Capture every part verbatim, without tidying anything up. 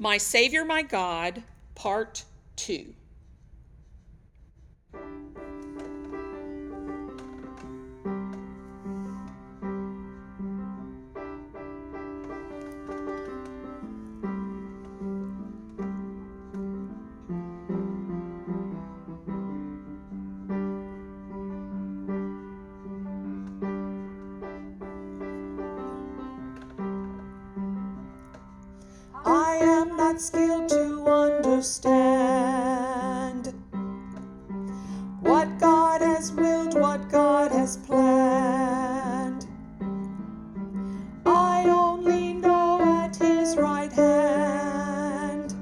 My Savior, My God, Part two. I am not skilled to understand what God has willed, what God has planned. I only know at His right hand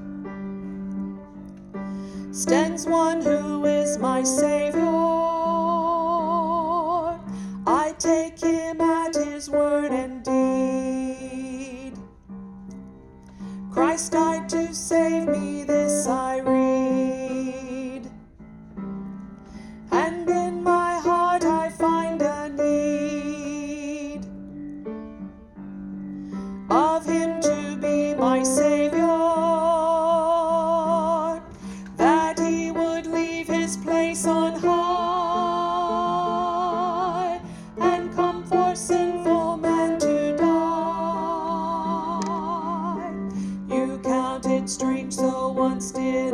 stands one who is my Savior. I take Him at His word and deed. Christ died to save me, this I read. And in my heart I find a need of Him to be my Savior, that He would leave His place on high and come for sinful man to die. You count it strange, so once did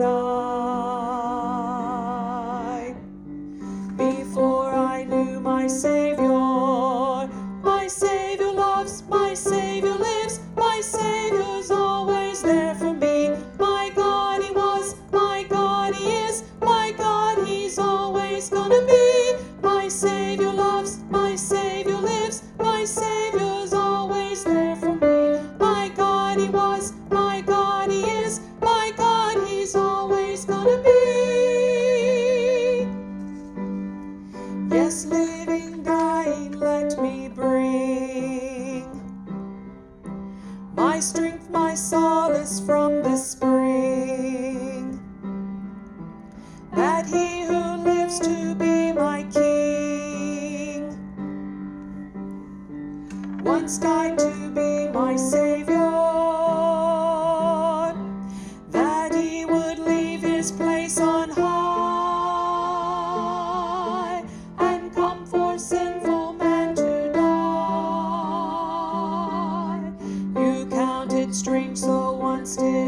I. Before I knew my Savior, my Savior loves, my Savior lives, my Savior's always there for me. My God He was, my God He is, my God He's always gonna be. My Savior loves, my Savior lives, my Savior's always there for me. My God He was, my God He is, my God He's always gonna be. Yes, living, dying, let me bring my strength, my solace from the spring, that He who lives to be my King once died to be my Savior, that He would leave His place on high and come for sinful man to die. You count it strange, so once did